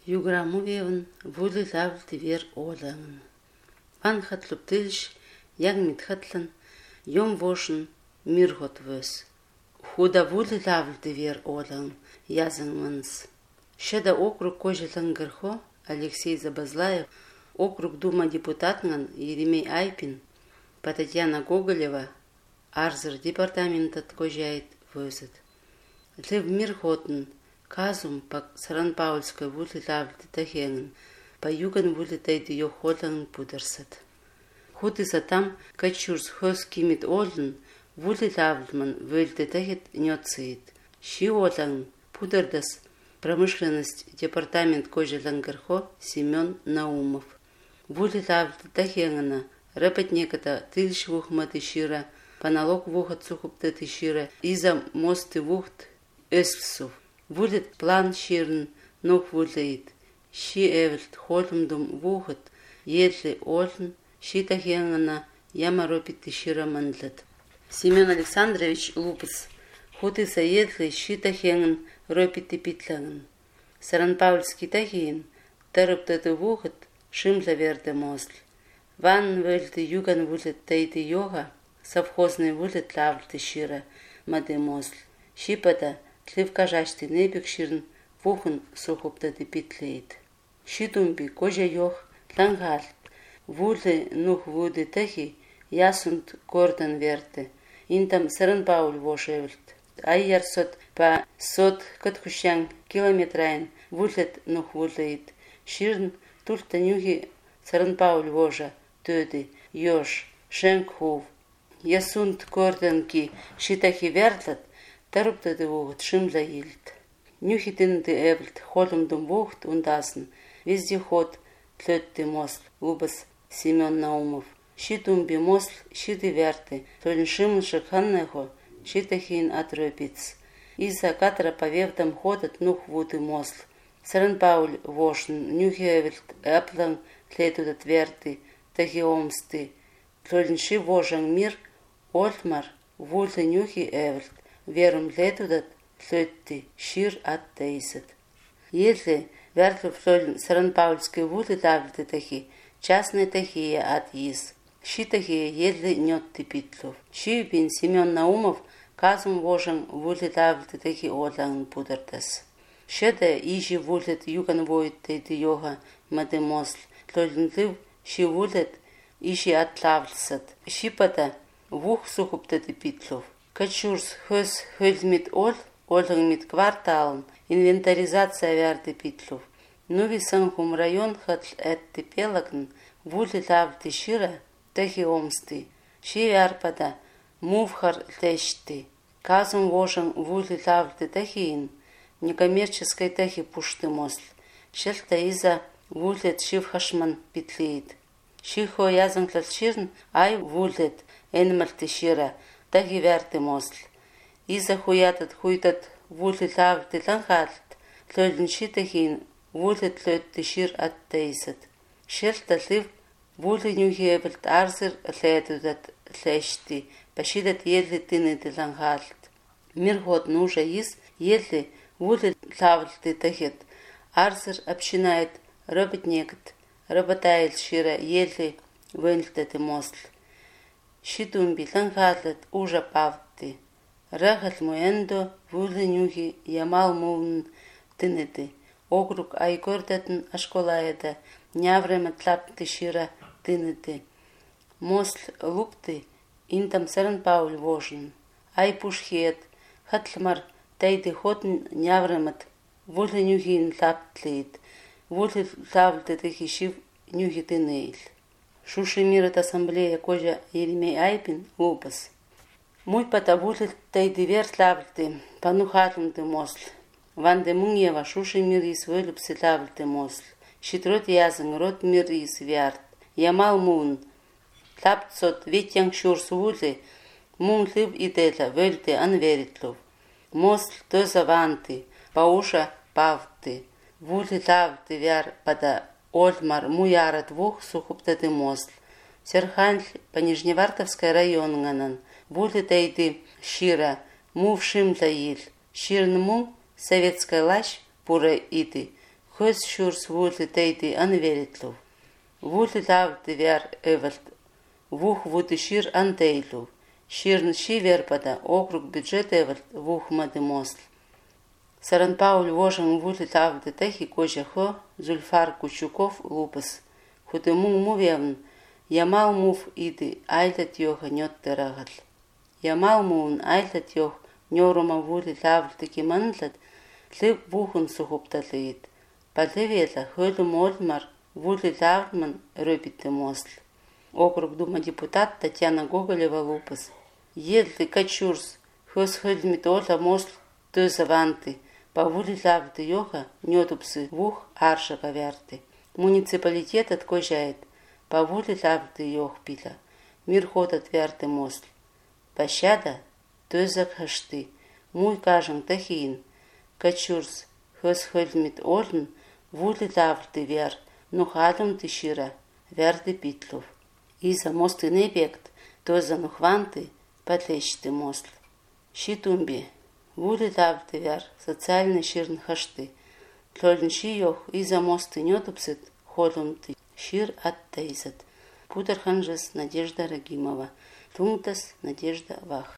Юграмувевн вули лавлти вер олангн. Ван хатлуптылш, ягмит хатлан, йом вошн миргот вес. Худа вули лавлти вер олангн, язан манс. Шеда округ Кожелангерхо, Алексей Забазлаев, округ Дума депутатнган Еремей Айпин, по Татьяна Гоголева, Арзер департаментат Кожаит везет. Лев мирготн, казум по Саран-Паульской вули лавлти тахенген, по юган вули тайди йохолангн пудерсат. Худиса там качурс хос кимит олн, вули лавлтман вельте тахет нёцит. Ши олангн пудердас промышленность департамент Кожелангерхо Семен Наумов. Вули лавлти тахенгена работниката тыльш вухматы шира, паналог вухат сухуптаты шира, иза мосты вухт эсвсув. Вулит план ширн ног вулит. Ши эвлт холмдум вухат, едли олн, ши тахенгена ямаропити шира мандлет. Семен Александрович Лупас. Хутиса едли ши тахенген ропити питланген. Саран-Паульский тахин, тарыптаты вухат, шимла верде мосль. Ван вельты юган вулит тайты йога, совхозный вулит лавлты шира, мады мосль. Шипата, тливка жашты небек ширн, вухын сухуптаты питлейт. Шитумби кожа йох, лангалт, вулы нух вуды тахи, ясунд гордан верте. Интам Саран-Пауль вошевлт. Айяр сот по сот катхущан километрайн вулет нух вулейт. Ширн тульта нюхи Саран-Пауль вожа, төды, ёж, шенкхув. Ясунд корданки шитахи вертлат, таруптады вугт шимла илт. Нюхи тынды эвлт, холмдум вухт ундасн, вездеход тлётты мосл, убас Семен Наумов. Шитумби мосл, шиты верты, толин шимн шакханнехо, шитахин атропиц. Иза катра повевдам ходат нух вуты мосл. Саран-Пауль вошн, нюхи эвлт, эплан тлетудат верты, тахиомсты. Толин ши вожан мир, ольтмар, вулты нюхи эвлт, верум тлетудат, тлетты, шир аттейсет. Если вертлю толин Саран-Паульской вулты лавлты тахи, частные тахия от из. Ши тахия едли нётты питлов. Ши бин Семен Наумов казум вожан вулты лавлты тахи олангн пудертас. Шеда ижи вулет юган воит тайты йога мады мосль. Толин лив ши вулет ижи атлавлсат. Шипата вух сухуптаты питлов. Качурс хөс хөлмит олангмит кварталн, инвентаризация вярты питлов. Нови Санхум район хатл этты пелагн, вули лавлты шира, тахи омсты. Ши вярпада, мувхар лешты. Казум вожан вули лавлты тахиин, некоммерческой тахи пушты мосль. Шельта иза вулет шивхашман питлеет. Шихо язанклал ширн, ай вулет энмальты шира, тахи вярты мосль. Иза хуятат хуйтат вули лавлты ланхалт, тлёлин шитахин, вулет тлётты шир аттейсет. Шельта лив вули нюхиэбэлт арзыр лэдудат лэшти, пашидат едли тынэды ланхалт. Миргот нужа из едли вули лавлты тахет. Арзыр общинает работникт, работает шира едли вэнлтэты мосль. Шитумби ланхалт ужа павты. Рахат муэндо вули нюхи ямал мувн тынэды. Округ айгордатын ашколаеда, няврема тлапты шира тынэды. Мосль лупты, интам Саран-Пауль вожн. Ай пушхет, хатлмар тайды хотн нявремат, вули нюхин тлаптлит, вули тлавлты тахи шив нюхи тынэйл. Шуши мират ассамблея Кожа Еремей Айпин Лупас. Муй пата вули тайды вер тлавлты, панухатлмты мосль. Ван де мунгева шуши мир из вылюбсы лавлты мосль. Щитрот язын рот мир из вярт. Ямал мун. Тлапцот витянг шурс вули. Мун лив идела вельте анверитлов. Мосль тоза ванты. Пауша павты. Вули лавлты вяр пада ольмар муярат вух сухуптаты мосль. Серханль по Нижневартовской районганан. Вули тайды шира. Мув шимла иль. Ширн мун. Советская лащ пура иты, Хос шурс вулы тейди анверитлу. Вулы лавды вер эвалт. Вух вуды шир антейлу. Ширн шиверпада округ бюджет эвалт вух мады мосл. Саран Пауль вожан вулы лавды техи кожа хо Зульфар Кучуков лупас. Худему мувевн. Ямал мув иди айлат йоха нёт терагал. Ямал мувн айлат йох нёрума вулы лавды киманлат. Лив вухун сухупталыид. Палевела хөлü молмар вулы лавдман рöбитте мосл. Округ дума депутат Татьяна Гоголева лупас. Елды качурс хос хөлмит ола мосл төзаванты. По вулы лавды йоха нётупсы вух арша гаверты. Муниципалитет откожает. По вулы лавды йох пила. Мир ход отверты мосл. Пощада төзак хашты. Муй кажем тахин. Качурс хос хөлмит олн вулы лавды вер. Нухалум тышира верды питлов. Иза мосты небект тоза нухванты подлещты мосл. Щитумби вулы лавды вер социальный ширн хашты. Тлёльн шиёх иза мосты нётупсыт холум ты шир аттейзат. Пударханжес Надежда Рагимова. Тунтас Надежда Вах.